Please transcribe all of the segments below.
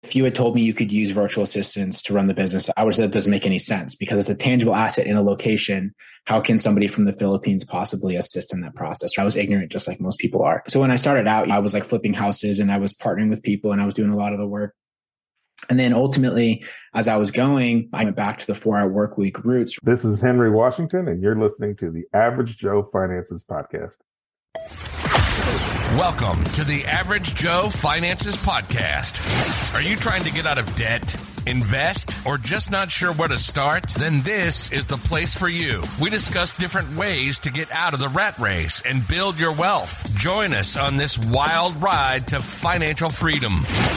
If you had told me you could use virtual assistants to run the business, I would say that doesn't make any sense because it's a tangible asset in a location. How can somebody from the Philippines possibly assist in that process? I was ignorant, just like most people are. So when I started out, I was like flipping houses and I was partnering with people and I was doing a lot of the work. And then ultimately, as I was going, I went back to the 4-hour work week roots. This is Henry Washington, and you're listening to the Average Joe Finances Podcast. Welcome to the Average Joe Finances Podcast. Are you trying to get out of debt, invest, or just not sure where to start? Then this is the place for you. We discuss different ways to get out of the rat race and build your wealth. Join us on this wild ride to financial freedom.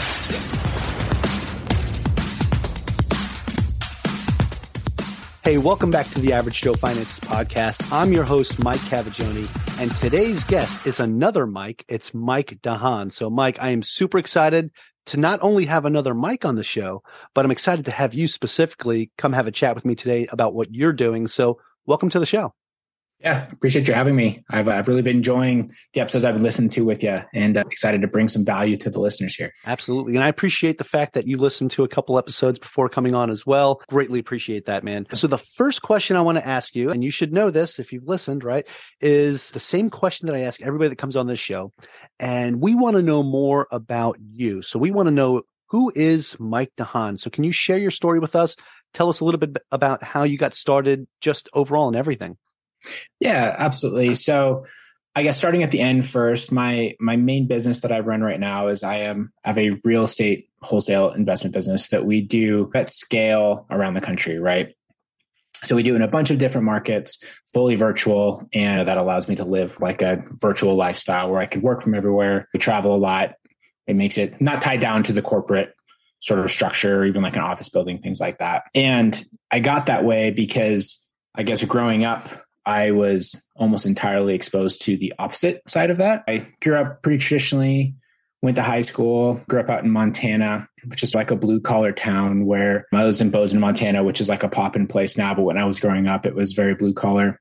Hey, welcome back to the Average Joe Finances Podcast. I'm your host, Mike Cavagioni, and today's guest is another Mike. It's Mike DeHaan. So, Mike, I am super excited to not only have another Mike on the show, but I'm excited to have you specifically come have a chat with me today about what you're doing. So, welcome to the show. Yeah, appreciate you having me. I've really been enjoying the episodes I've been listening to with you and excited to bring some value to the listeners here. Absolutely. And I appreciate the fact that you listened to a couple episodes before coming on as well. Greatly appreciate that, man. So the first question I want to ask you, and you should know this if you've listened, right, is the same question that I ask everybody that comes on this show. And we want to know more about you. So we want to know, who is Mike DeHaan? So can you share your story with us? Tell us a little bit about how you got started just overall and everything. Yeah, absolutely. So I guess starting at the end first, my main business that I run right now is I have a real estate wholesale investment business that we do at scale around the country, right? So we do in a bunch of different markets, fully virtual, and that allows me to live like a virtual lifestyle where I can work from everywhere. We travel a lot. It makes it not tied down to the corporate sort of structure or even like an office building, things like that. And I got that way because I guess growing up, I was almost entirely exposed to the opposite side of that. I grew up pretty traditionally, went to high school, grew up out in Montana, which is like a blue collar town where I was in Bozeman, Montana, which is like a pop-in place now. But when I was growing up, it was very blue collar.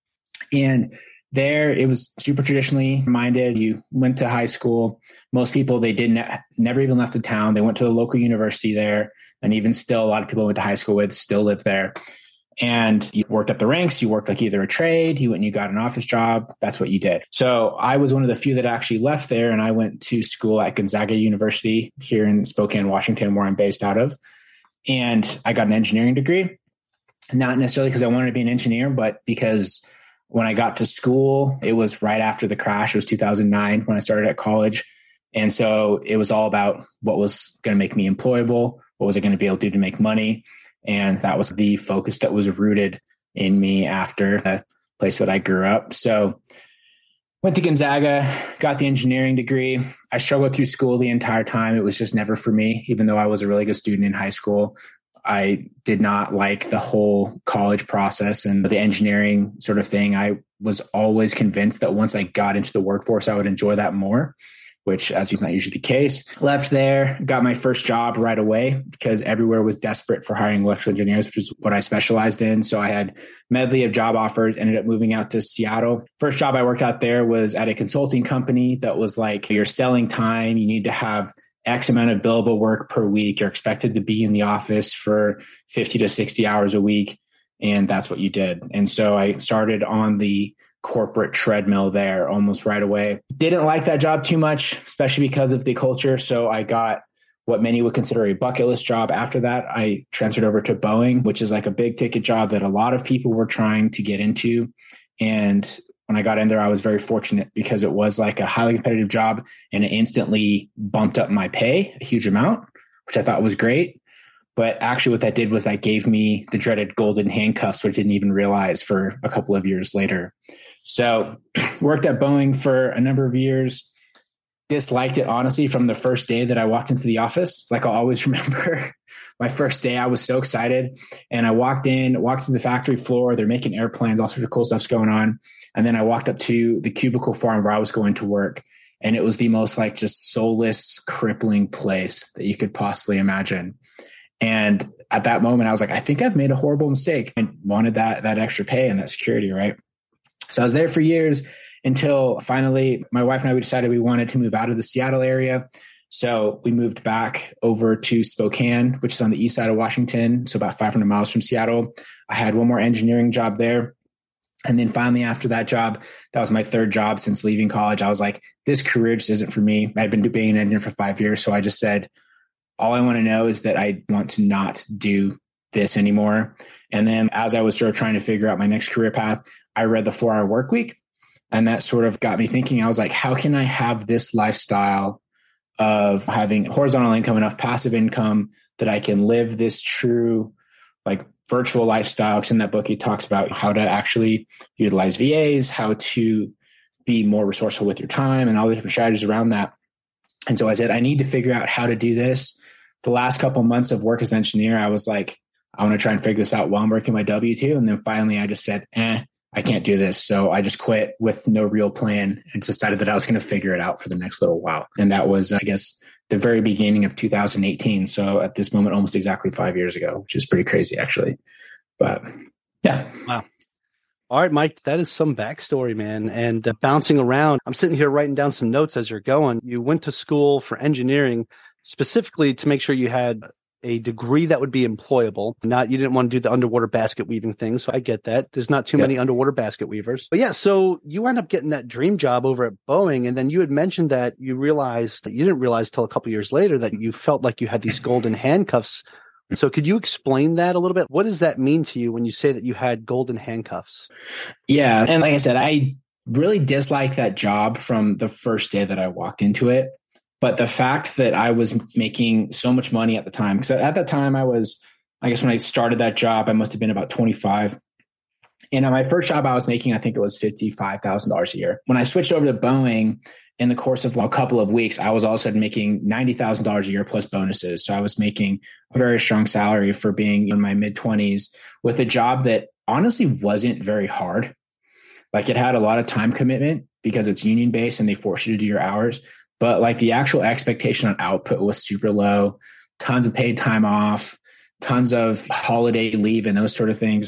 And there it was super traditionally minded. You went to high school. Most people, they never even left the town. They went to the local university there. And even still, a lot of people I went to high school with still live there. And you worked up the ranks, you worked like either a trade, you went and you got an office job. That's what you did. So I was one of the few that actually left there. And I went to school at Gonzaga University here in Spokane, Washington, where I'm based out of. And I got an engineering degree, not necessarily because I wanted to be an engineer, but because when I got to school, it was right after the crash. It was 2009 when I started at college. And so it was all about what was going to make me employable. What was I going to be able to do to make money? And that was the focus that was rooted in me after the place that I grew up. So went to Gonzaga, got the engineering degree. I struggled through school the entire time. It was just never for me, even though I was a really good student in high school. I did not like the whole college process and the engineering sort of thing. I was always convinced that once I got into the workforce, I would enjoy that more, which as is not usually the case. Left there, got my first job right away because everywhere was desperate for hiring electrical engineers, which is what I specialized in. So I had medley of job offers, ended up moving out to Seattle. First job I worked out there was at a consulting company that was like, you're selling time. You need to have X amount of billable work per week. You're expected to be in the office for 50 to 60 hours a week. And that's what you did. And so I started on the corporate treadmill there almost right away. Didn't like that job too much, especially because of the culture. So I got what many would consider a bucket list job. After that, I transferred over to Boeing, which is like a big ticket job that a lot of people were trying to get into. And when I got in there, I was very fortunate because it was like a highly competitive job and it instantly bumped up my pay a huge amount, which I thought was great. But actually what that did was that gave me the dreaded golden handcuffs, which I didn't even realize for a couple of years later. So worked at Boeing for a number of years, disliked it, honestly, from the first day that I walked into the office. Like I'll always remember my first day, I was so excited. And I walked to the factory floor. They're making airplanes, all sorts of cool stuff's going on. And then I walked up to the cubicle farm where I was going to work. And it was the most like just soulless, crippling place that you could possibly imagine. And at that moment, I was like, I think I've made a horrible mistake and wanted that extra pay and that security, right? So I was there for years until finally my wife and I, we decided we wanted to move out of the Seattle area. So we moved back over to Spokane, which is on the east side of Washington. So about 500 miles from Seattle. I had one more engineering job there. And then finally, after that job, that was my third job since leaving college. I was like, this career just isn't for me. I'd been being an engineer for 5 years. So I just said, all I want to know is that I want to not do this anymore. And then as I was sort of trying to figure out my next career path, I read the 4-Hour Workweek. And that sort of got me thinking. I was like, how can I have this lifestyle of having horizontal income, enough passive income that I can live this true, like, virtual lifestyle? Because in that book, he talks about how to actually utilize VAs, how to be more resourceful with your time, and all the different strategies around that. And so I said, I need to figure out how to do this. The last couple of months of work as an engineer, I was like, I want to try and figure this out while I'm working my W-2. And then finally I just said, I can't do this. So I just quit with no real plan and decided that I was going to figure it out for the next little while. And that was, I guess, the very beginning of 2018. So at this moment, almost exactly 5 years ago, which is pretty crazy, actually. But yeah. Wow. All right, Mike, that is some backstory, man. And bouncing around, I'm sitting here writing down some notes as you're going. You went to school for engineering specifically to make sure you had a degree that would be employable. You didn't want to do the underwater basket weaving thing. So I get that. There's not too many underwater basket weavers. But yeah, so you end up getting that dream job over at Boeing. And then you had mentioned that you didn't realize till a couple of years later that you felt like you had these golden handcuffs. So could you explain that a little bit? What does that mean to you when you say that you had golden handcuffs? Yeah. And like I said, I really disliked that job from the first day that I walked into it. But the fact that I was making so much money at the time, because at that time I guess when I started that job, I must have been about 25. And on my first job I was making, I think it was $55,000 a year. When I switched over to Boeing, in the course of a couple of weeks, I was all of a sudden making $90,000 a year plus bonuses. So I was making a very strong salary for being in my mid-20s with a job that honestly wasn't very hard. Like, it had a lot of time commitment because it's union based and they force you to do your hours. But like, the actual expectation on output was super low, tons of paid time off, tons of holiday leave and those sort of things.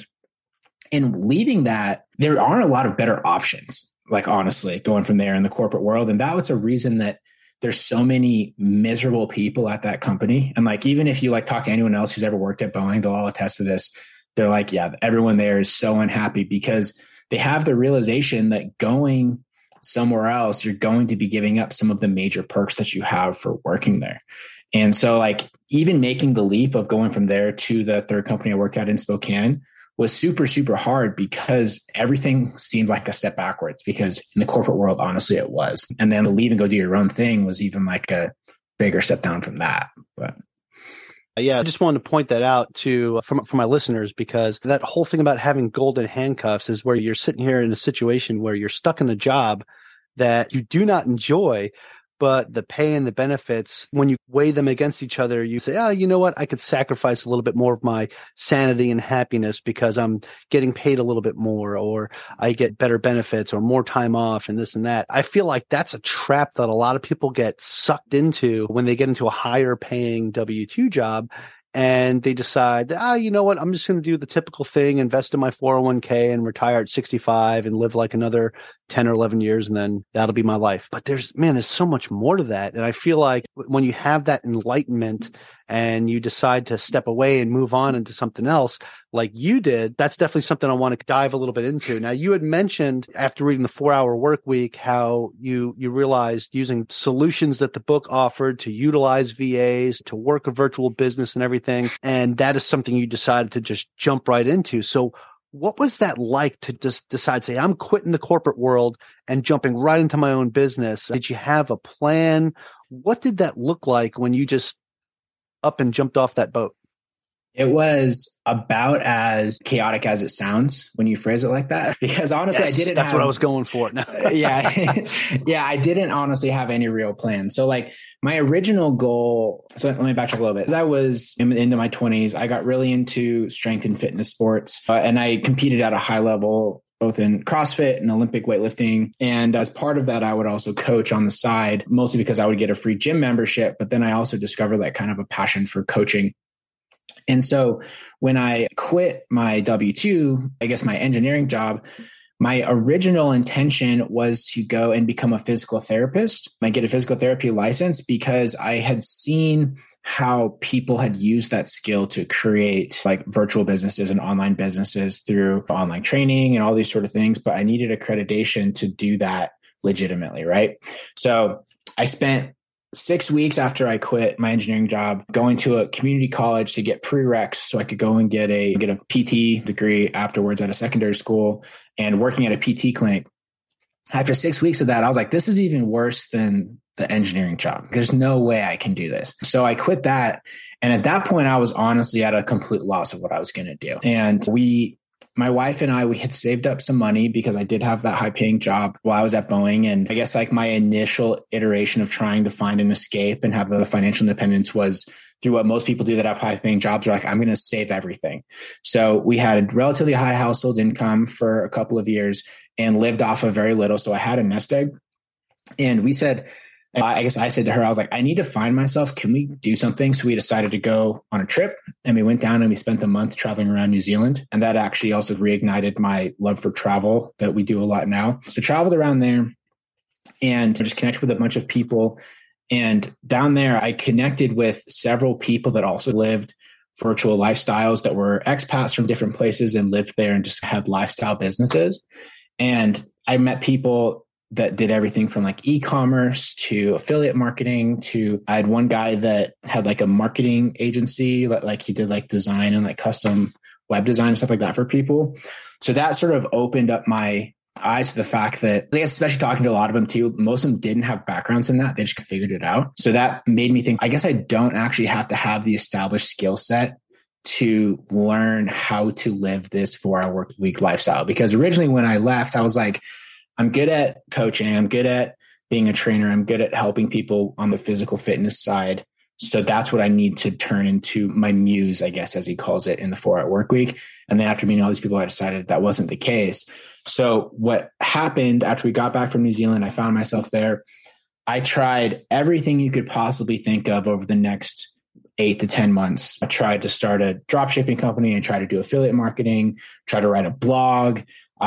And leaving that, there aren't a lot of better options, like, honestly, going from there in the corporate world. And that was a reason that there's so many miserable people at that company. And like, even if you like talk to anyone else who's ever worked at Boeing, they'll all attest to this. They're like, yeah, everyone there is so unhappy because they have the realization that going somewhere else, you're going to be giving up some of the major perks that you have for working there. And so like, even making the leap of going from there to the third company I worked at in Spokane was super, super hard because everything seemed like a step backwards, because in the corporate world, honestly, it was. And then to leave and go do your own thing was even like a bigger step down from that. But yeah, I just wanted to point that out for my listeners, because that whole thing about having golden handcuffs is where you're sitting here in a situation where you're stuck in a job that you do not enjoy, but the pay and the benefits, when you weigh them against each other, you say, oh, you know what? I could sacrifice a little bit more of my sanity and happiness because I'm getting paid a little bit more, or I get better benefits or more time off and this and that. I feel like that's a trap that a lot of people get sucked into when they get into a higher paying W-2 job. And they decide, you know what, I'm just going to do the typical thing, invest in my 401k and retire at 65 and live like another 10 or 11 years. And then that'll be my life. But there's so much more to that. And I feel like when you have that enlightenment and you decide to step away and move on into something else like you did, that's definitely something I want to dive a little bit into. Now, you had mentioned after reading the 4-Hour Workweek, how you realized using solutions that the book offered to utilize VAs, to work a virtual business and everything. And that is something you decided to just jump right into. So what was that like to just decide, say, I'm quitting the corporate world and jumping right into my own business? Did you have a plan? What did that look like when you just up and jumped off that boat? It was about as chaotic as it sounds when you phrase it like that, because honestly, yes, that's what I was going for. Yeah. Yeah. I didn't honestly have any real plan. So like, my original goal, so let me backtrack a little bit. As I was into my 20s, I got really into strength and fitness sports, and I competed at a high level, both in CrossFit and Olympic weightlifting. And as part of that, I would also coach on the side, mostly because I would get a free gym membership. But then I also discovered that kind of a passion for coaching. And so when I quit my W-2, I guess my engineering job, My original intention was to go and become a physical therapist. I get a physical therapy license because I had seen how people had used that skill to create like virtual businesses and online businesses through online training and all these sort of things. But I needed accreditation to do that legitimately, right? So I spent 6 weeks after I quit my engineering job, going to a community college to get prereqs so I could go and get a PT degree afterwards at a secondary school and working at a PT clinic. After 6 weeks of that, I was like, this is even worse than the engineering job. There's no way I can do this. So I quit that. And at that point, I was honestly at a complete loss of what I was going to do. And my wife and I, we had saved up some money because I did have that high paying job while I was at Boeing. And I guess like my initial iteration of trying to find an escape and have the financial independence was through what most people do that have high paying jobs are like, I'm going to save everything. So we had a relatively high household income for a couple of years and lived off of very little. So I had a nest egg. And we said, I guess I said to her, I was like, I need to find myself. Can we do something? So we decided to go on a trip and we went down and we spent a month traveling around New Zealand. And that actually also reignited my love for travel that we do a lot now. So traveled around there and just connected with a bunch of people. And down there, I connected with several people that also lived virtual lifestyles that were expats from different places and lived there and just had lifestyle businesses. And I met people that did everything from like e-commerce to affiliate marketing to I had one guy that had like a marketing agency, like he did like design and like custom web design and stuff like that for people. So that sort of opened up my eyes to the fact that, I guess, especially talking to a lot of them too, most of them didn't have backgrounds in that. They just figured it out. So that made me think, I guess I don't actually have to have the established skill set to learn how to live this 4-hour work week lifestyle. Because originally when I left, I was like, I'm good at coaching. I'm good at being a trainer. I'm good at helping people on the physical fitness side. So that's what I need to turn into my muse, I guess, as he calls it, in the 4-hour work week. And then after meeting all these people, I decided that wasn't the case. So what happened after we got back from New Zealand, I found myself there. I tried everything you could possibly think of over the next 8 to 10 months. I tried to start a drop shipping company and try to do affiliate marketing, try to write a blog.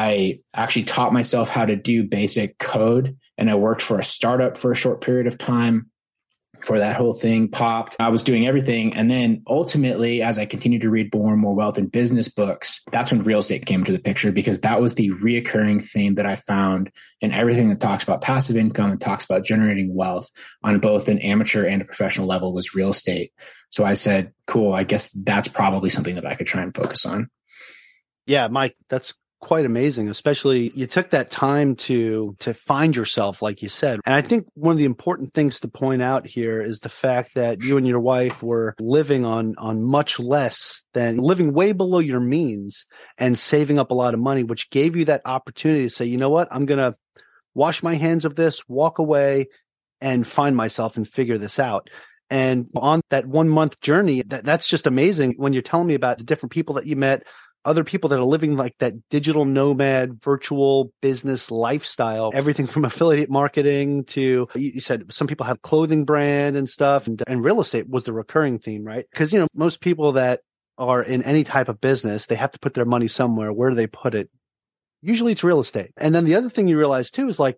I actually taught myself how to do basic code, and I worked for a startup for a short period of time before that whole thing popped. I was doing everything. And then ultimately, as I continued to read more and more wealth and business books, that's when real estate came into the picture, because that was the reoccurring theme that I found in everything that talks about passive income and talks about generating wealth on both an amateur and a professional level was real estate. So I said, cool, I guess that's probably something that I could try and focus on. Yeah, Mike, that's quite amazing. Especially you took that time to find yourself, like you said. And I think one of the important things to point out here is the fact that you and your wife were living on much less than living way below your means and saving up a lot of money, which gave you that opportunity to say, you know what, I'm going to wash my hands of this, walk away and find myself and figure this out. And on that 1 month journey, that's just amazing. When you're telling me about the different people that you met, other people that are living like that digital nomad, virtual business lifestyle, everything from affiliate marketing to, you said some people have clothing brand and stuff, and real estate was the recurring theme, right? Because, you know, most people that are in any type of business, they have to put their money somewhere. Where do they put it? Usually it's real estate. And then the other thing you realize too is like,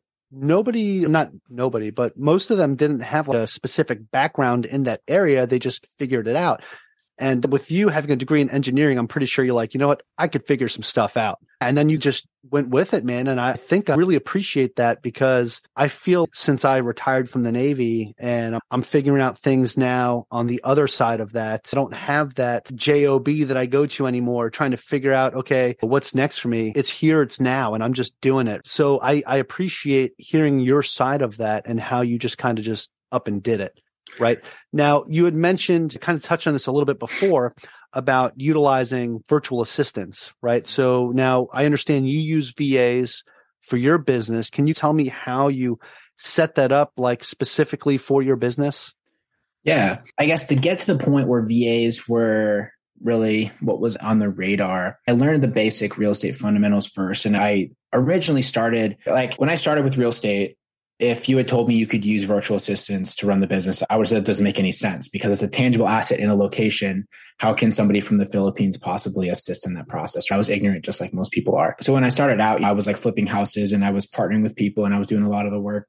not nobody, but most of them didn't have like a specific background in that area. They just figured it out. And with you having a degree in engineering, I'm pretty sure you're like, you know what, I could figure some stuff out. And then you just went with it, man. And I think I really appreciate that, because I feel since I retired from the Navy and I'm figuring out things now on the other side of that, I don't have that job that I go to anymore, trying to figure out, okay, what's next for me? It's here, it's now, and I'm just doing it. So I appreciate hearing your side of that and how you just kind of just up and did it. Right. Now, you had mentioned, kind of touched on this a little bit before, about utilizing virtual assistants, right? So now I understand you use VAs for your business. Can you tell me how you set that up, like specifically for your business? Yeah, I guess to get to the point where VAs were really what was on the radar, I learned the basic real estate fundamentals first. And I originally started, like when I started with real estate, if you had told me you could use virtual assistants to run the business, I would have said it doesn't make any sense because it's a tangible asset in a location. How can somebody from the Philippines possibly assist in that process? I was ignorant, just like most people are. So when I started out, I was like flipping houses and I was partnering with people and I was doing a lot of the work.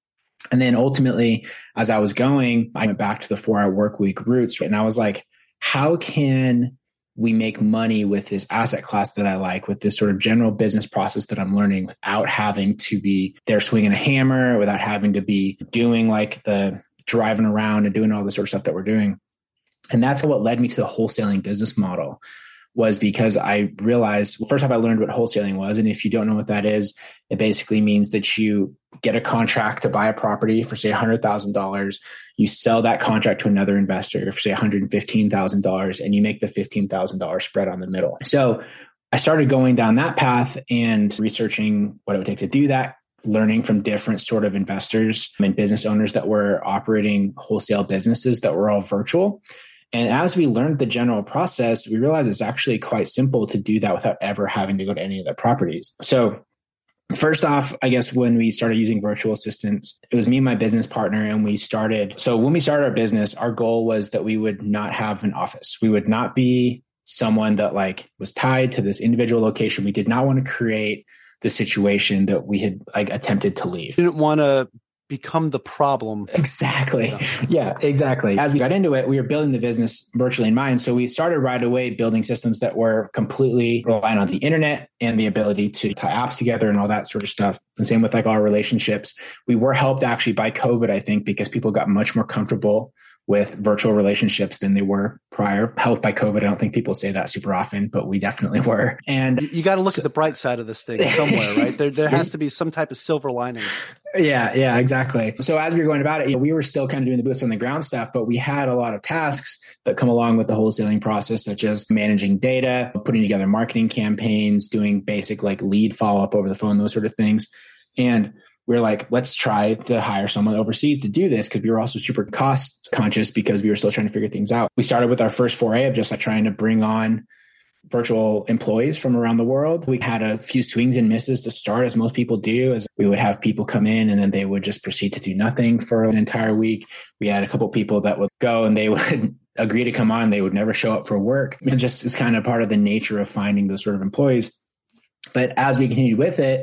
And then ultimately, as I was going, I went back to the 4-hour work week roots. And I was like, how can we make money with this asset class that I like, with this sort of general business process that I'm learning without having to be there swinging a hammer, without having to be doing like the driving around and doing all the sort of stuff that we're doing. And that's what led me to the wholesaling business model, was because I realized, well, first off, I learned what wholesaling was. And if you don't know what that is, it basically means that you get a contract to buy a property for, say, $100,000. You sell that contract to another investor for, say, $115,000, and you make the $15,000 spread on the middle. So I started going down that path and researching what it would take to do that, learning from different sort of investors and business owners that were operating wholesale businesses that were all virtual. And as we learned the general process, we realized it's actually quite simple to do that without ever having to go to any of the properties. So first off, I guess when we started using virtual assistants, it was me and my business partner, and we started. So when we started our business, our goal was that we would not have an office. We would not be someone that like was tied to this individual location. We did not want to create the situation that we had like attempted to leave. You didn't want to become the problem. Exactly. Yeah, exactly. As we got into it, we were building the business virtually in mind. So we started right away building systems that were completely reliant on the internet and the ability to tie apps together and all that sort of stuff. And same with like our relationships. We were helped actually by COVID, I think, because people got much more comfortable with virtual relationships than they were prior. Helped by COVID. I don't think people say that super often, but we definitely were. And you got to look at the bright side of this thing somewhere, right? There has to be some type of silver lining. Yeah, exactly. So as we were going about it, we were still kind of doing the boots on the ground stuff, but we had a lot of tasks that come along with the wholesaling process, such as managing data, putting together marketing campaigns, doing basic like lead follow-up over the phone, those sort of things. And we're like, let's try to hire someone overseas to do this, because we were also super cost conscious because we were still trying to figure things out. We started with our first foray of just like trying to bring on virtual employees from around the world. We had a few swings and misses to start, as most people do, as we would have people come in and then they would just proceed to do nothing for an entire week. We had a couple of people that would go and they would agree to come on. They would never show up for work. It just is kind of part of the nature of finding those sort of employees. But as we continued with it,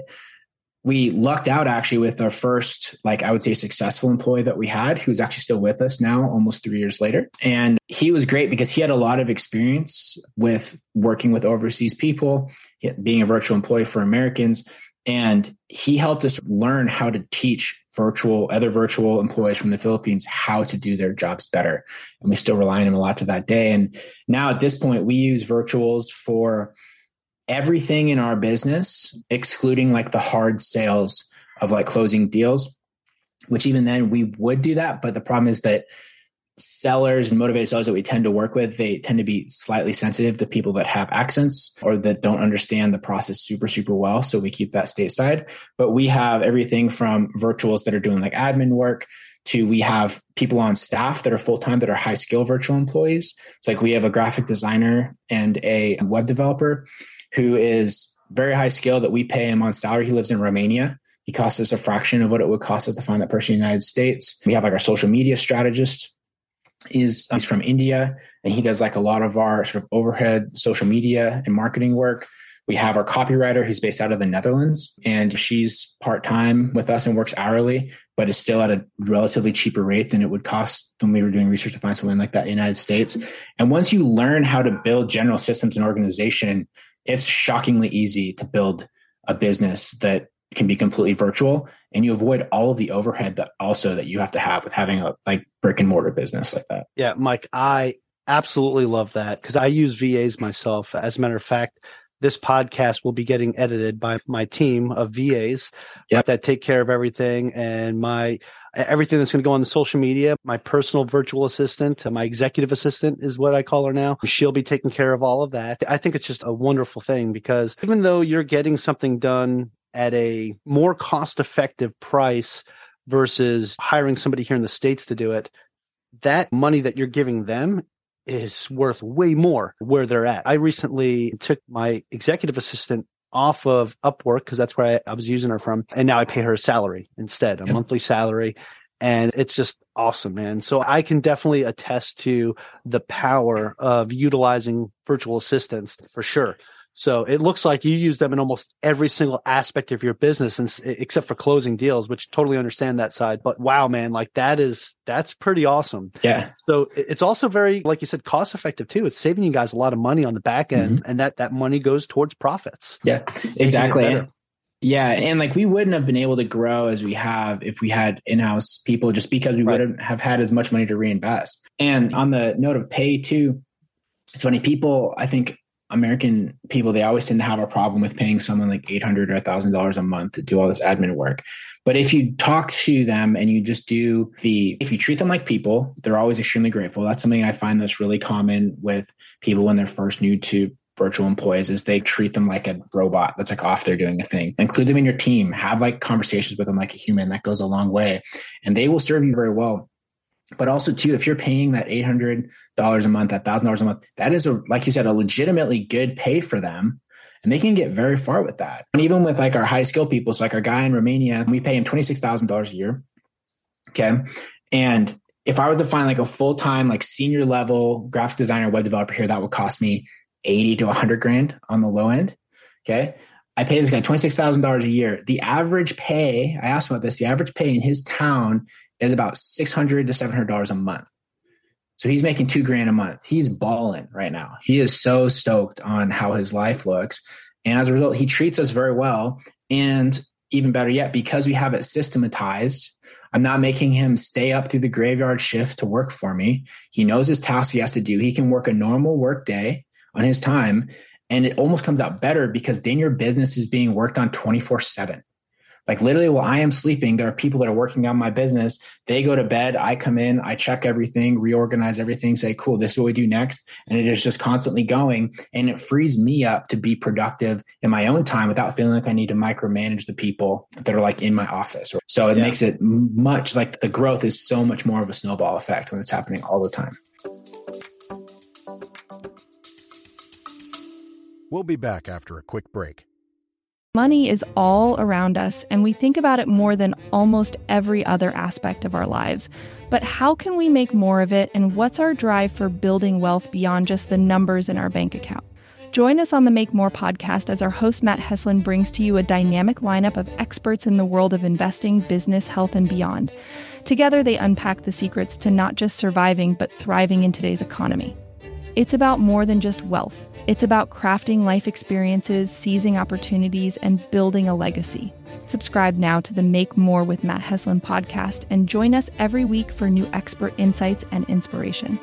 we lucked out actually with our first, like I would say, successful employee that we had, who's actually still with us now, almost 3 years later. And he was great because he had a lot of experience with working with overseas people, being a virtual employee for Americans. And he helped us learn how to teach other virtual employees from the Philippines how to do their jobs better. And we still rely on him a lot to that day. And now at this point, we use virtuals for everything in our business, excluding like the hard sales of like closing deals, which even then we would do that. But the problem is that sellers and motivated sellers that we tend to work with, they tend to be slightly sensitive to people that have accents or that don't understand the process super, super well. So we keep that stateside. But we have everything from virtuals that are doing like admin work to we have people on staff that are full-time that are high skill virtual employees. It's like we have a graphic designer and a web developer who is very high skill that we pay him on salary. He lives in Romania. He costs us a fraction of what it would cost us to find that person in the United States. We have like our social media strategist he's from India, and he does like a lot of our sort of overhead social media and marketing work. We have our copywriter who's based out of the Netherlands, and she's part-time with us and works hourly, but is still at a relatively cheaper rate than it would cost when we were doing research to find something like that in the United States. And once you learn how to build general systems and organization, it's shockingly easy to build a business that can be completely virtual, and you avoid all of the overhead that you have to have with having a like brick and mortar business like that. Yeah, Mike, I absolutely love that because I use VAs myself. As a matter of fact, this podcast will be getting edited by my team of VAs that take care of everything, and everything that's going to go on the social media. My personal virtual assistant, my executive assistant is what I call her now. She'll be taking care of all of that. I think it's just a wonderful thing because even though you're getting something done at a more cost-effective price versus hiring somebody here in the States to do it, that money that you're giving them is worth way more where they're at. I recently took my executive assistant off of Upwork because that's where I was using her from. And now I pay her a salary instead, a monthly salary. And it's just awesome, man. So I can definitely attest to the power of utilizing virtual assistants for sure. So it looks like you use them in almost every single aspect of your business, except for closing deals, which totally understand that side. But wow, man, like that's pretty awesome. Yeah. So it's also very, like you said, cost effective too. It's saving you guys a lot of money on the back end, and that money goes towards profits. Yeah, exactly. Yeah. And like we wouldn't have been able to grow as we have if we had in-house people, just because we wouldn't have had as much money to reinvest. And on the note of pay too, it's funny, people, I think American people, they always tend to have a problem with paying someone like $800 or $1,000 a month to do all this admin work. But if you talk to them and you just if you treat them like people, they're always extremely grateful. That's something I find that's really common with people when they're first new to virtual employees, is they treat them like a robot that's like off there doing a thing. Include them in your team, have like conversations with them like a human. That goes a long way, and they will serve you very well. But also too, if you're paying that $800 a month, that $1,000 a month, that is like you said, a legitimately good pay for them. And they can get very far with that. And even with like our high skill people, so like our guy in Romania, we pay him $26,000 a year. Okay. And if I was to find like a full-time, like senior level graphic designer, web developer here, that would cost me 80 to 100 grand on the low end. Okay. I pay this guy $26,000 a year. The average pay, I asked about this, the average pay in his town is about $600 to $700 a month. So he's making $2,000 a month. He's balling right now. He is so stoked on how his life looks. And as a result, he treats us very well. And even better yet, because we have it systematized, I'm not making him stay up through the graveyard shift to work for me. He knows his tasks he has to do. He can work a normal work day on his time. And it almost comes out better because then your business is being worked on 24/7. Like literally while I am sleeping, there are people that are working on my business. They go to bed. I come in, I check everything, reorganize everything, say, cool, this is what we do next. And it is just constantly going. And it frees me up to be productive in my own time without feeling like I need to micromanage the people that are like in my office. So it makes it much like the growth is so much more of a snowball effect when it's happening all the time. We'll be back after a quick break. Money is all around us, and we think about it more than almost every other aspect of our lives. But how can we make more of it, and what's our drive for building wealth beyond just the numbers in our bank account? Join us on the Make More podcast as our host Matt Heslin brings to you a dynamic lineup of experts in the world of investing, business, health, and beyond. Together, they unpack the secrets to not just surviving, but thriving in today's economy. It's about more than just wealth. It's about crafting life experiences, seizing opportunities, and building a legacy. Subscribe now to the Make More with Matt Heslin podcast and join us every week for new expert insights and inspiration.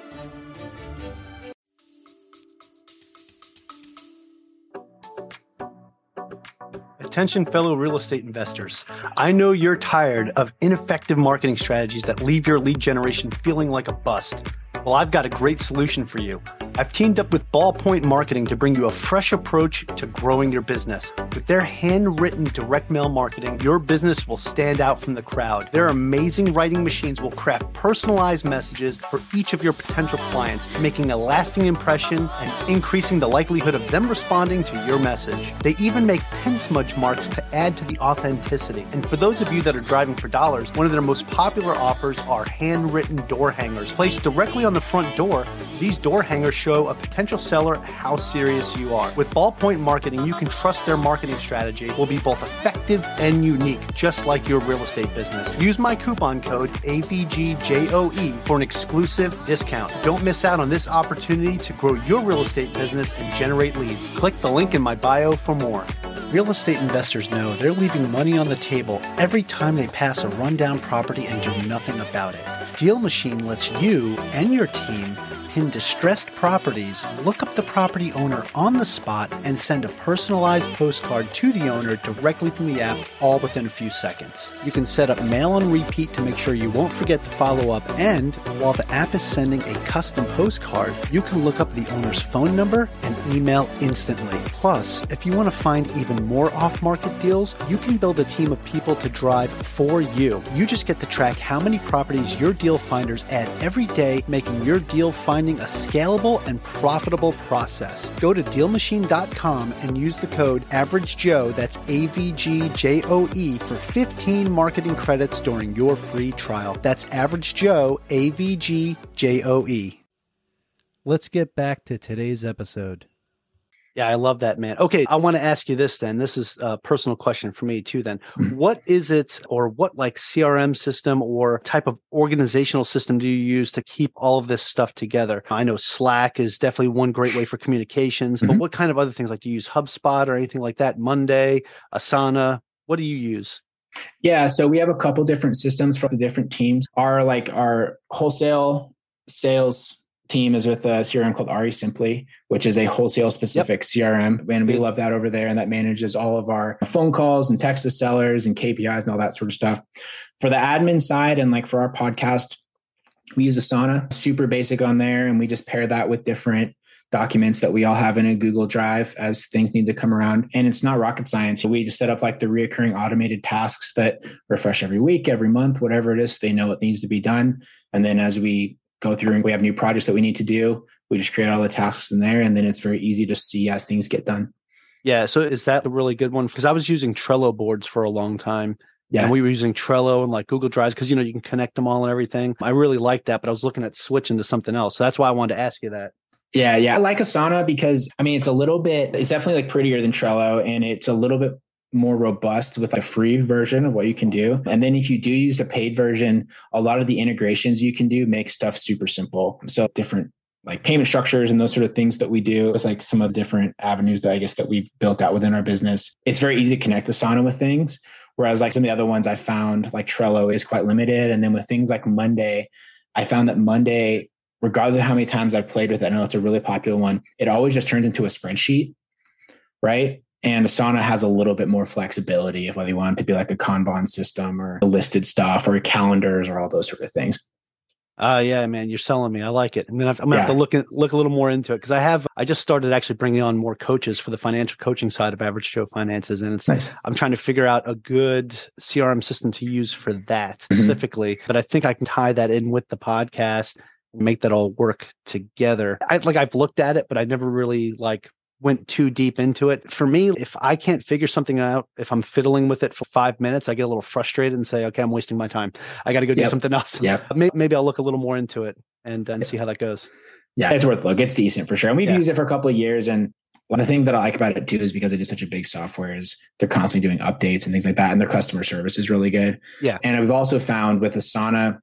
Attention, fellow real estate investors. I know you're tired of ineffective marketing strategies that leave your lead generation feeling like a bust. Well, I've got a great solution for you. I've teamed up with Ballpoint Marketing to bring you a fresh approach to growing your business. With their handwritten direct mail marketing, your business will stand out from the crowd. Their amazing writing machines will craft personalized messages for each of your potential clients, making a lasting impression and increasing the likelihood of them responding to your message. They even make pen smudge marks to add to the authenticity. And for those of you that are driving for dollars, one of their most popular offers are handwritten door hangers. Placed directly on the front door, these door hangers show a potential seller how serious you are. With Ballpoint Marketing, you can trust their marketing strategy will be both effective and unique, just like your real estate business. Use my coupon code AVGJOE for an exclusive discount. Don't miss out on this opportunity to grow your real estate business and generate leads. Click the link in my bio for more. Real estate investors know they're leaving money on the table every time they pass a rundown property and do nothing about it. Deal Machine lets you and your team pin distressed properties, look up the property owner on the spot, and send a personalized postcard to the owner directly from the app, all within a few seconds. You can set up mail on repeat to make sure you won't forget to follow up, and while the app is sending a custom postcard, you can look up the owner's phone number and email instantly. Plus, if you want to find even more off-market deals, you can build a team of people to drive for you. You just get to track how many properties your deal finders add every day, making your deal finder finding a scalable and profitable process. Go to DealMachine.com and use the code AverageJoe, that's AVGJOE, for 15 marketing credits during your free trial. That's AverageJoe, AVGJOE. Let's get back to today's episode. Yeah, I love that, man. Okay, I want to ask you this then. This is a personal question for me too then. What is it, or what like CRM system or type of organizational system do you use to keep all of this stuff together? I know Slack is definitely one great way for communications, but what kind of other things? Like, do you use HubSpot or anything like that? Monday, Asana? What do you use? Yeah, so we have a couple different systems for the different teams. Our wholesale sales team is with a CRM called RE Simply, which is a wholesale specific CRM. And we love that over there. And that manages all of our phone calls and text to sellers and KPIs and all that sort of stuff. For the admin side and like for our podcast, we use Asana, super basic on there. And we just pair that with different documents that we all have in a Google Drive as things need to come around. And it's not rocket science. We just set up like the reoccurring automated tasks that refresh every week, every month, whatever it is. They know what needs to be done. And then as we go through and we have new projects that we need to do, we just create all the tasks in there. And then it's very easy to see as things get done. Yeah. So is that a really good one? Because I was using Trello boards for a long time. Yeah. And we were using Trello and like Google Drives because, you can connect them all and everything. I really liked that, but I was looking at switching to something else. So that's why I wanted to ask you that. Yeah. I like Asana because it's it's definitely like prettier than Trello, and it's a little bit more robust with a free version of what you can do. And then if you do use the paid version, a lot of the integrations you can do make stuff super simple. So different like payment structures and those sort of things that we do. It's like some of the different avenues that I guess that we've built out within our business. It's very easy to connect Asana with things. Whereas like some of the other ones I found like Trello is quite limited. And then with things like Monday, I found that Monday, regardless of how many times I've played with it, I know it's a really popular one, it always just turns into a spreadsheet, right? And Asana has a little bit more flexibility of whether you want it to be like a Kanban system or listed stuff or calendars or all those sort of things. Yeah, man, you're selling me. I like it. I'm gonna have to look a little more into it because I just started actually bringing on more coaches for the financial coaching side of Average Joe Finances, and it's nice. I'm trying to figure out a good CRM system to use for that specifically. But I think I can tie that in with the podcast and make that all work together. I've looked at it, but I never really went too deep into it. For me, if I can't figure something out, if I'm fiddling with it for 5 minutes, I get a little frustrated and say, okay, I'm wasting my time. I got to go do something else. Maybe I'll look a little more into it and see how that goes. Yeah, it's worth a look. It's decent for sure. And we've used it for a couple of years. And one thing that I like about it too is because it is such a big software is they're constantly doing updates and things like that. And their customer service is really good. Yeah. And we've also found with Asana,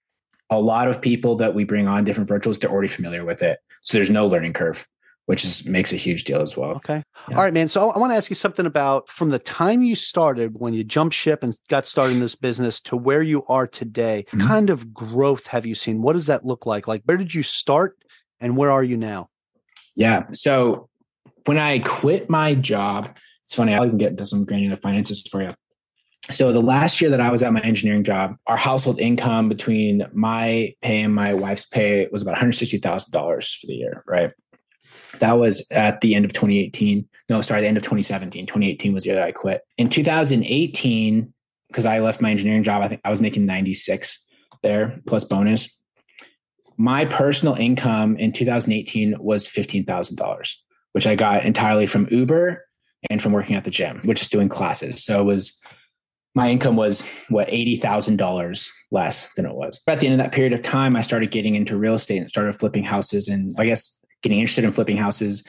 a lot of people that we bring on different virtuals, they're already familiar with it. So there's no learning curve, which makes a huge deal as well. Okay. Yeah. All right, man. So I want to ask you something about from the time you started, when you jumped ship and got started in this business to where you are today, what kind of growth have you seen? What does that look like? Like, where did you start and where are you now? Yeah. So when I quit my job, it's funny, I'll even get into some granular finances for you. So the last year that I was at my engineering job, our household income between my pay and my wife's pay was about $160,000 for the year, right? That was at the end of 2018. No, sorry, the end of 2017. 2018 was the year that I quit. In 2018, because I left my engineering job, I think I was making 96 there plus bonus. My personal income in 2018 was $15,000, which I got entirely from Uber and from working at the gym, which is doing classes. So my income was $80,000 less than it was. But at the end of that period of time, I started getting into real estate and started flipping houses, and I guess getting interested in flipping houses.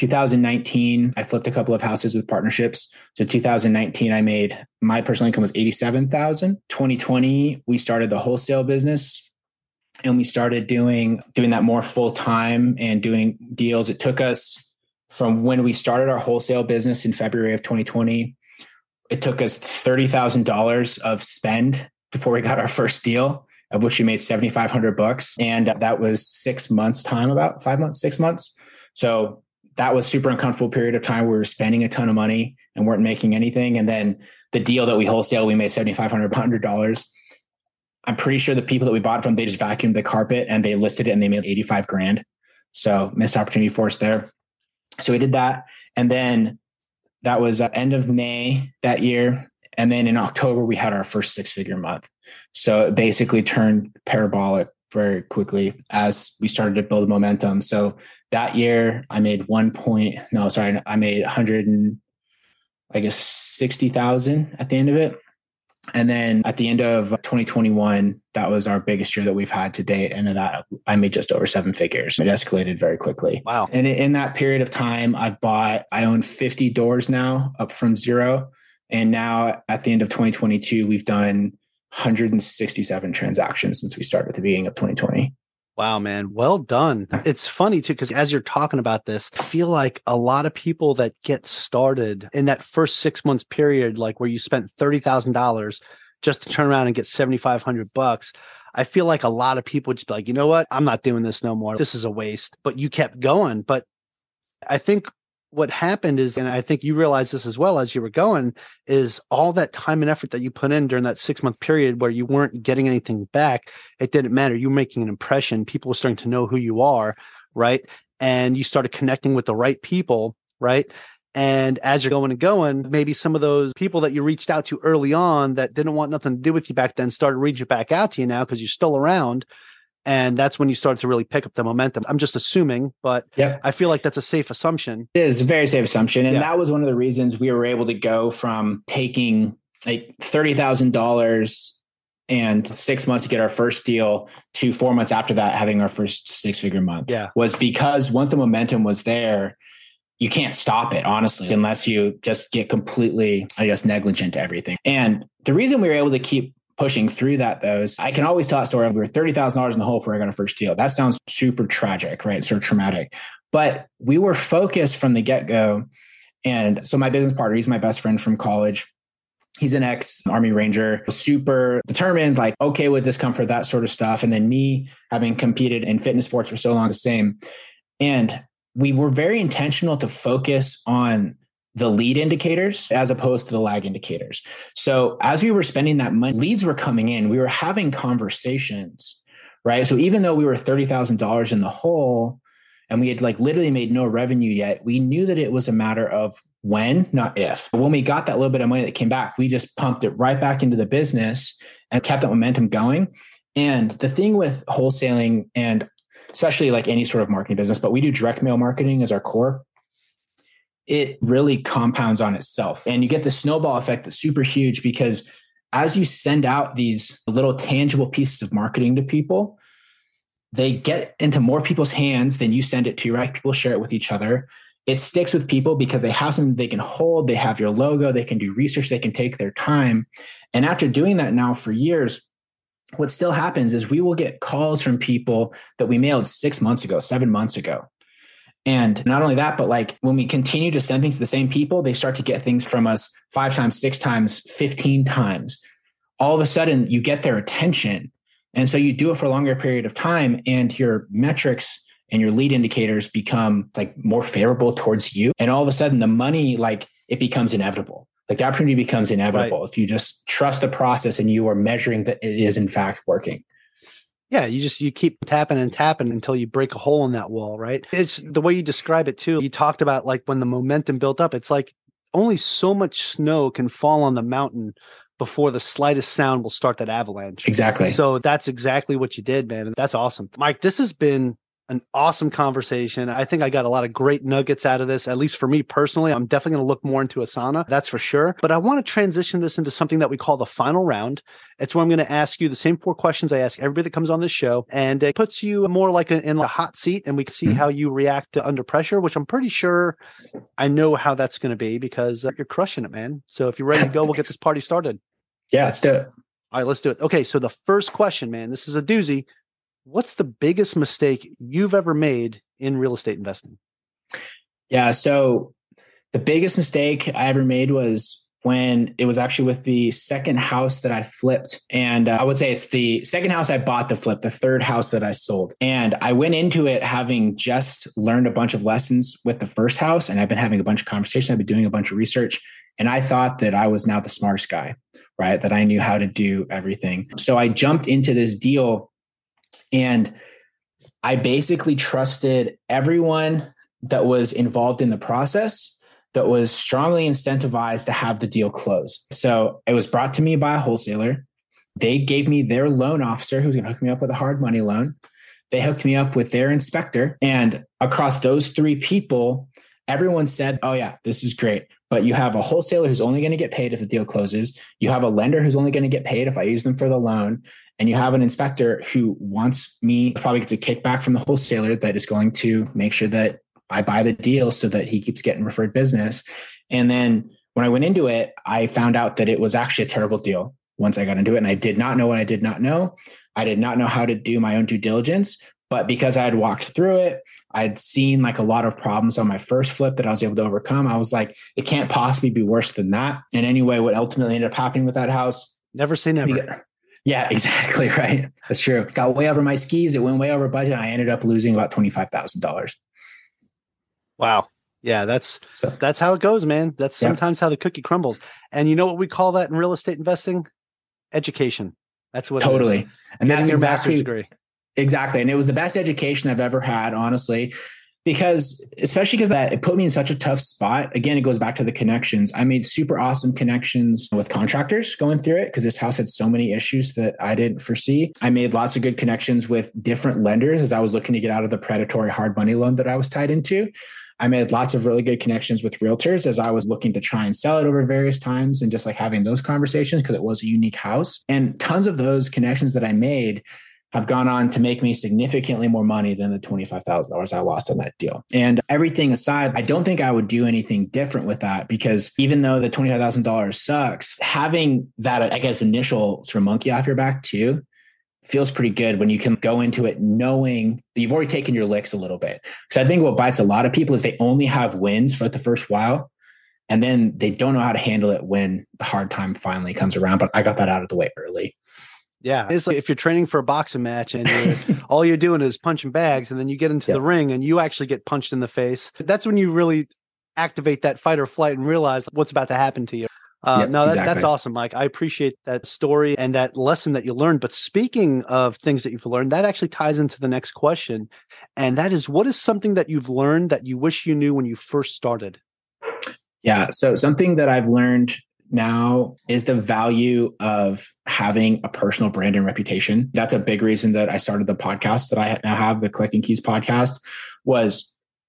2019, I flipped a couple of houses with partnerships. So 2019, my personal income was $87,000. 2020, we started the wholesale business and we started doing that more full time and doing deals. It took us from when we started our wholesale business in February of 2020, it took us $30,000 of spend before we got our first deal, of which we made $7,500. And that was 6 months time, about 5 months, 6 months. So that was super uncomfortable period of time. We were spending a ton of money and weren't making anything. And then the deal that we wholesale, we made $7,500. I'm pretty sure the people that we bought from, they just vacuumed the carpet and they listed it and they made $85,000. So missed opportunity for us there. So we did that. And then that was end of May that year. And then in October, we had our first 6-figure month. So it basically turned parabolic very quickly as we started to build momentum. So that year I made I made 60,000 at the end of it. And then at the end of 2021, that was our biggest year that we've had to date. And in that, I made just over 7 figures. It escalated very quickly. Wow. And in that period of time, I own 50 doors now, up from 0. And now at the end of 2022, we've done 167 transactions since we started at the beginning of 2020. Wow, man. Well done. It's funny too, because as you're talking about this, I feel like a lot of people that get started in that first 6 months period, like where you spent $30,000 just to turn around and get $7,500, I feel like a lot of people just be like, you know what? I'm not doing this no more. This is a waste. But you kept going. But I think what happened is, and I think you realized this as well as you were going, is all that time and effort that you put in during that 6-month period where you weren't getting anything back, it didn't matter. You were making an impression. People were starting to know who you are, right? And you started connecting with the right people, right? And as you're going, maybe some of those people that you reached out to early on that didn't want nothing to do with you back then started reaching back out to you now because you're still around. And that's when you started to really pick up the momentum. I'm just assuming, but Yep. I feel like that's a safe assumption. It is a very safe assumption. And Yeah. that was one of the reasons we were able to go from taking like $30,000 and 6 months to get our first deal to 4 months after that, having our first 6-figure month. Yeah. Was because once the momentum was there, you can't stop it, honestly, unless you just get completely, negligent to everything. And the reason we were able to keep pushing through that, though, is I can always tell that story of we were $30,000 in the hole before I got our first deal. That sounds super tragic, right? Sort of traumatic. But we were focused from the get-go. And so my business partner, he's my best friend from college. He's an ex-Army Ranger, super determined, like, okay with discomfort, that sort of stuff. And then me having competed in fitness sports for so long, the same. And we were very intentional to focus on the lead indicators as opposed to the lag indicators. So as we were spending that money, leads were coming in, we were having conversations, right? So even though we were $30,000 in the hole and we had like literally made no revenue yet, we knew that it was a matter of when, not if. When we got that little bit of money that came back, we just pumped it right back into the business and kept that momentum going. And the thing with wholesaling, and especially like any sort of marketing business, but we do direct mail marketing as our core, it really compounds on itself. And you get the snowball effect that's super huge because as you send out these little tangible pieces of marketing to people, they get into more people's hands than you send it to, right? People share it with each other. It sticks with people because they have something they can hold. They have your logo. They can do research. They can take their time. And after doing that now for years, what still happens is we will get calls from people that we mailed 6 months ago, 7 months ago. And not only that, but like when we continue to send things to the same people, they start to get things from us 5 times, 6 times, 15 times. All of a sudden you get their attention. And so you do it for a longer period of time and your metrics and your lead indicators become like more favorable towards you. And all of a sudden the money, like it becomes inevitable. Like the opportunity becomes inevitable if you just trust the process and you are measuring that it is in fact working. Yeah, you keep tapping and tapping until you break a hole in that wall, right? It's the way you describe it too. You talked about like when the momentum built up, it's like only so much snow can fall on the mountain before the slightest sound will start that avalanche. Exactly. So that's exactly what you did, man. And that's awesome. Mike, this has been an awesome conversation. I think I got a lot of great nuggets out of this, at least for me personally. I'm definitely going to look more into Asana, that's for sure. But I want to transition this into something that we call the final round. It's where I'm going to ask you the same 4 questions I ask everybody that comes on this show. And it puts you more like in a hot seat and we can see how you react to under pressure, which I'm pretty sure I know how that's going to be because you're crushing it, man. So if you're ready to go, we'll get this party started. Yeah, let's do it. All right, let's do it. Okay, so the first question, man, this is a doozy. What's the biggest mistake you've ever made in real estate investing? Yeah. So the biggest mistake I ever made was when it was actually with the second house that I flipped. And I would say it's the second house I bought to flip, the third house that I sold. And I went into it having just learned a bunch of lessons with the first house. And I've been having a bunch of conversations. I've been doing a bunch of research. And I thought that I was now the smartest guy, right? That I knew how to do everything. So I jumped into this deal. And I basically trusted everyone that was involved in the process that was strongly incentivized to have the deal close. So it was brought to me by a wholesaler. They gave me their loan officer who's going to hook me up with a hard money loan. They hooked me up with their inspector. And across those three people, everyone said, oh yeah, this is great. But you have a wholesaler who's only going to get paid if the deal closes. You have a lender who's only going to get paid if I use them for the loan. And you have an inspector who wants me, probably gets a kickback from the wholesaler that is going to make sure that I buy the deal so that he keeps getting referred business. And then when I went into it, I found out that it was actually a terrible deal once I got into it. And I did not know what I did not know. I did not know how to do my own due diligence. But because I had walked through it, I'd seen like a lot of problems on my first flip that I was able to overcome. I was like, it can't possibly be worse than that. And anyway, what ultimately ended up happening with that house. Never say never. Yeah, exactly. Right. That's true. Got way over my skis. It went way over budget. I ended up losing about $25,000. Wow. Yeah, that's how it goes, man. That's sometimes how the cookie crumbles. And you know what we call that in real estate investing? Education. That's what totally. It is. And Getting that's your exactly master's degree. Exactly. And it was the best education I've ever had, honestly, especially because it put me in such a tough spot. Again, it goes back to the connections. I made super awesome connections with contractors going through it because this house had so many issues that I didn't foresee. I made lots of good connections with different lenders as I was looking to get out of the predatory hard money loan that I was tied into. I made lots of really good connections with realtors as I was looking to try and sell it over various times and just like having those conversations because it was a unique house. And tons of those connections that I made have gone on to make me significantly more money than the $25,000 I lost on that deal. And everything aside, I don't think I would do anything different with that because even though the $25,000 sucks, having that, I guess, initial sort of monkey off your back too, feels pretty good when you can go into it knowing that you've already taken your licks a little bit. Because I think what bites a lot of people is they only have wins for the first while, and then they don't know how to handle it when the hard time finally comes around. But I got that out of the way early. Yeah. It's like if you're training for a boxing match and all you're doing is punching bags and then you get into the ring and you actually get punched in the face. That's when you really activate that fight or flight and realize what's about to happen to you. That's awesome, Mike. I appreciate that story and that lesson that you learned. But speaking of things that you've learned, that actually ties into the next question. And that is, what is something that you've learned that you wish you knew when you first started? Yeah. So something that I've learned now is the value of having a personal brand and reputation. That's a big reason that I started the podcast that I now have, the Collecting Keys podcast, was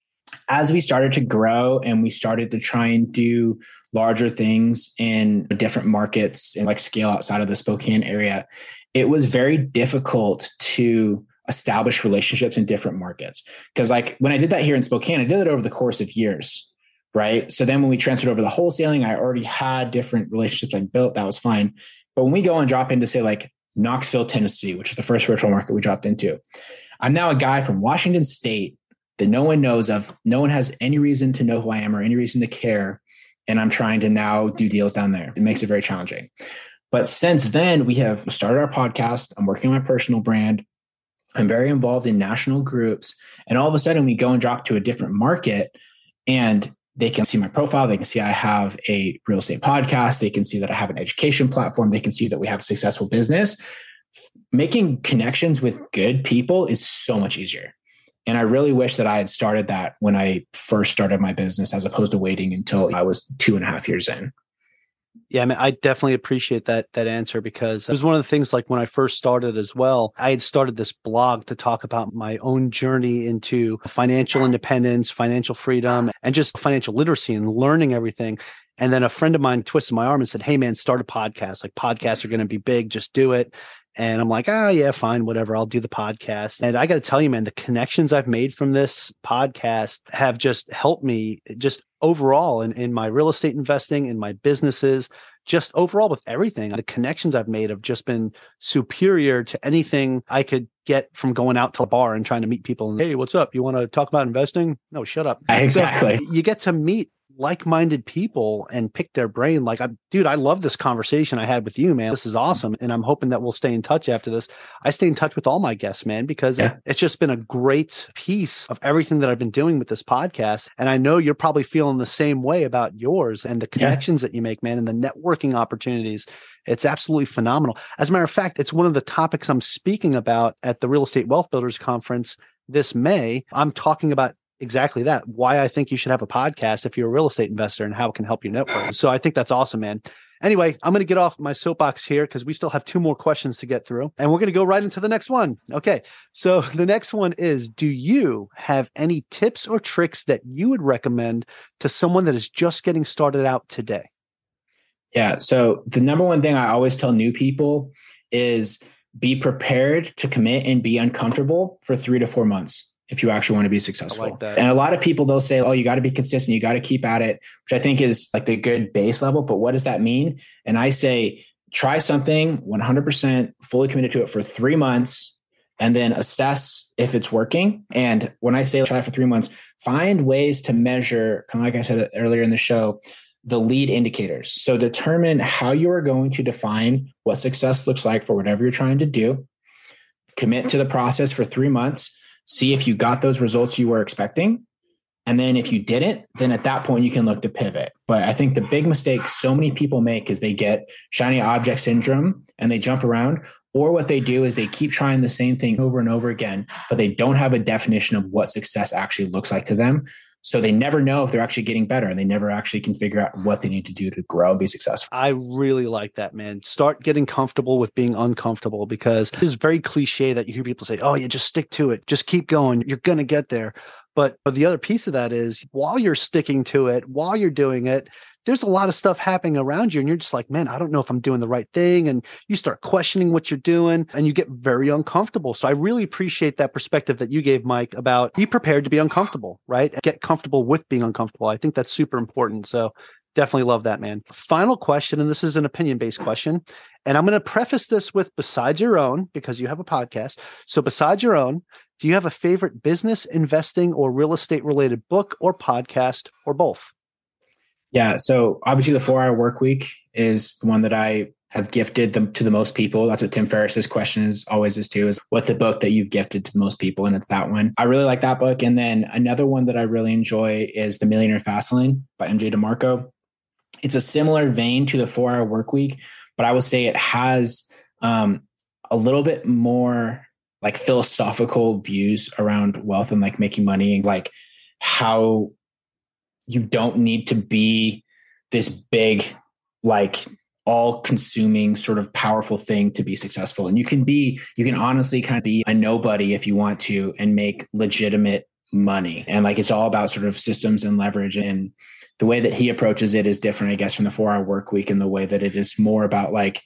as we started to grow and we started to try and do larger things in different markets and like scale outside of the Spokane area, it was very difficult to establish relationships in different markets. Because like when I did that here in Spokane, I did it over the course of years. Right. So then when we transferred over the wholesaling, I already had different relationships I built. That was fine. But when we go and drop into, say, like Knoxville, Tennessee, which is the first virtual market we dropped into, I'm now a guy from Washington State that no one knows of. No one has any reason to know who I am or any reason to care. And I'm trying to now do deals down there. It makes it very challenging. But since then, we have started our podcast. I'm working on my personal brand. I'm very involved in national groups. And all of a sudden, we go and drop to a different market and they can see my profile. They can see I have a real estate podcast. They can see that I have an education platform. They can see that we have a successful business. Making connections with good people is so much easier. And I really wish that I had started that when I first started my business, as opposed to waiting until I was 2.5 years in. Yeah, I mean, I definitely appreciate that answer, because it was one of the things, like when I first started as well, I had started this blog to talk about my own journey into financial independence, financial freedom, and just financial literacy and learning everything. And then a friend of mine twisted my arm and said, hey man, start a podcast. Like podcasts are going to be big. Just do it. And I'm like, yeah, fine, whatever. I'll do the podcast. And I got to tell you, man, the connections I've made from this podcast have just helped me just overall in my real estate investing, in my businesses, just overall with everything. The connections I've made have just been superior to anything I could get from going out to a bar and trying to meet people. And, hey, what's up? You want to talk about investing? No, shut up. Exactly. So you get to meet like-minded people and pick their brain. Like, dude, I love this conversation I had with you, man. This is awesome. And I'm hoping that we'll stay in touch after this. I stay in touch with all my guests, man, because it's just been a great piece of everything that I've been doing with this podcast. And I know you're probably feeling the same way about yours and the connections that you make, man, and the networking opportunities. It's absolutely phenomenal. As a matter of fact, it's one of the topics I'm speaking about at the Real Estate Wealth Builders Conference this May. I'm talking about exactly that, why I think you should have a podcast if you're a real estate investor and how it can help you network. So I think that's awesome, man. Anyway, I'm going to get off my soapbox here because we still have 2 more questions to get through, and we're going to go right into the next one. Okay. So the next one is, do you have any tips or tricks that you would recommend to someone that is just getting started out today? Yeah. So the number one thing I always tell new people is be prepared to commit and be uncomfortable for 3 to 4 months if you actually want to be successful. I like that. And a lot of people, they'll say, oh, you got to be consistent. You got to keep at it, which I think is like the good base level. But what does that mean? And I say, try something 100% fully committed to it for 3 months and then assess if it's working. And when I say try for 3 months, find ways to measure, kind of like I said earlier in the show, the lead indicators. So determine how you are going to define what success looks like for whatever you're trying to do. Commit to the process for 3 months. See if you got those results you were expecting. And then if you didn't, then at that point you can look to pivot. But I think the big mistake so many people make is they get shiny object syndrome and they jump around. Or what they do is they keep trying the same thing over and over again, but they don't have a definition of what success actually looks like to them. So they never know if they're actually getting better, and they never actually can figure out what they need to do to grow and be successful. I really like that, man. Start getting comfortable with being uncomfortable, because it's very cliche that you hear people say, oh, you just stick to it. Just keep going. You're going to get there. But the other piece of that is, while you're sticking to it, while you're doing it, there's a lot of stuff happening around you. And you're just like, man, I don't know if I'm doing the right thing. And you start questioning what you're doing and you get very uncomfortable. So I really appreciate that perspective that you gave, Mike, about be prepared to be uncomfortable, right? Get comfortable with being uncomfortable. I think that's super important. So definitely love that, man. Final question, and this is an opinion-based question. And I'm going to preface this with besides your own, because you have a podcast. So besides your own, do you have a favorite business, investing, or real estate related book or podcast, or both? Yeah. So obviously the 4 Hour Work Week is the one that I have gifted to the most people. That's what Tim Ferriss's question is too, is what's the book that you've gifted to the most people? And it's that one. I really like that book. And then another one that I really enjoy is The Millionaire Fastlane by MJ DeMarco. It's a similar vein to the 4 Hour Work Week, but I will say it has a little bit more like philosophical views around wealth and like making money, and like how you don't need to be this big, like all consuming sort of powerful thing to be successful. And you can honestly kind of be a nobody if you want to and make legitimate money. And like, it's all about sort of systems and leverage. And the way that he approaches it is different, I guess, from the 4 Hour Work Week, in the way that it is more about like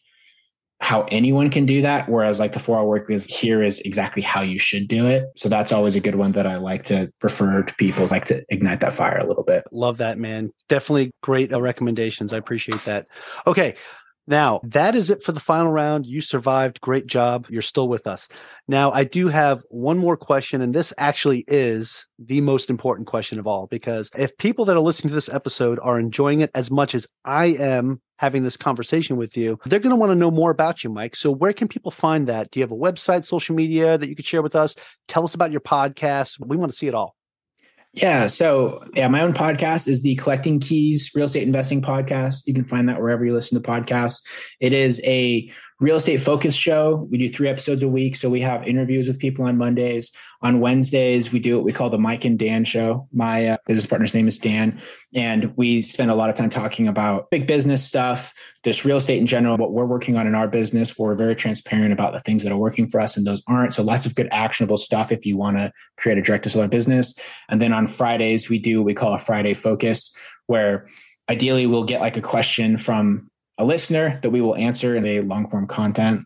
how anyone can do that. Whereas like the 4 Hour Work Week here is exactly how you should do it. So that's always a good one that I like to refer to people, like to ignite that fire a little bit. Love that, man. Definitely great recommendations. I appreciate that. Okay. Now, that is it for the final round. You survived. Great job. You're still with us. Now, I do have one more question, and this actually is the most important question of all, because if people that are listening to this episode are enjoying it as much as I am having this conversation with you, they're going to want to know more about you, Mike. So where can people find that? Do you have a website, social media that you could share with us? Tell us about your podcast. We want to see it all. Yeah. So my own podcast is the Collecting Keys Real Estate Investing Podcast. You can find that wherever you listen to podcasts. It is a real estate focused show. We do 3 episodes a week. So we have interviews with people on Mondays. On Wednesdays, we do what we call the Mike and Dan show. My business partner's name is Dan. And we spend a lot of time talking about big business stuff, just real estate in general, what we're working on in our business. We're very transparent about the things that are working for us and those aren't. So lots of good actionable stuff if you want to create a direct to seller business. And then on Fridays, we do what we call a Friday Focus, where ideally we'll get like a question from a listener that we will answer in a long form content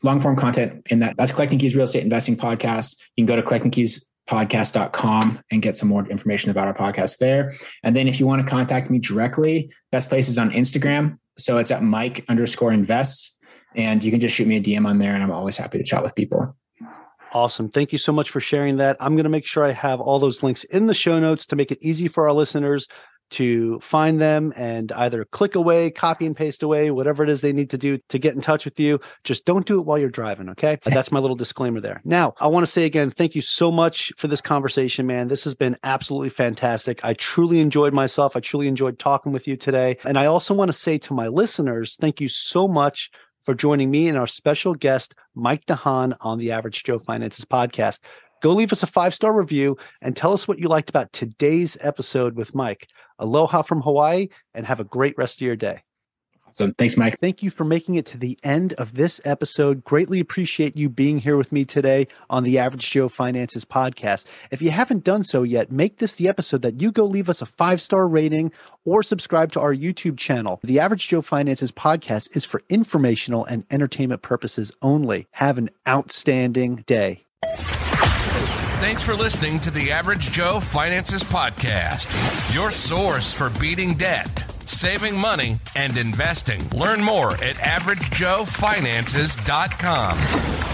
in that's Collecting Keys Real Estate Investing Podcast. You can go to collectingkeyspodcast.com and get some more information about our podcast there. And then if you want to contact me directly, best place is on Instagram. So it's at Mike_invests, and you can just shoot me a DM on there, and I'm always happy to chat with people. Awesome. Thank you so much for sharing that. I'm going to make sure I have all those links in the show notes to make it easy for our listeners to find them and either click away, copy and paste away, whatever it is they need to do to get in touch with you. Just don't do it while you're driving, okay? That's my little disclaimer there. Now, I want to say again, thank you so much for this conversation, man. This has been absolutely fantastic. I truly enjoyed myself. I truly enjoyed talking with you today. And I also want to say to my listeners, thank you so much for joining me and our special guest, Mike DeHaan, on the Average Joe Finances podcast. Go leave us a 5-star review and tell us what you liked about today's episode with Mike. Aloha from Hawaii, and have a great rest of your day. So thanks, Mike. Thank you for making it to the end of this episode. Greatly appreciate you being here with me today on the Average Joe Finances podcast. If you haven't done so yet, make this the episode that you go leave us a 5-star rating or subscribe to our YouTube channel. The Average Joe Finances podcast is for informational and entertainment purposes only. Have an outstanding day. Thanks for listening to the Average Joe Finances podcast, your source for beating debt, saving money, and investing. Learn more at averagejoefinances.com.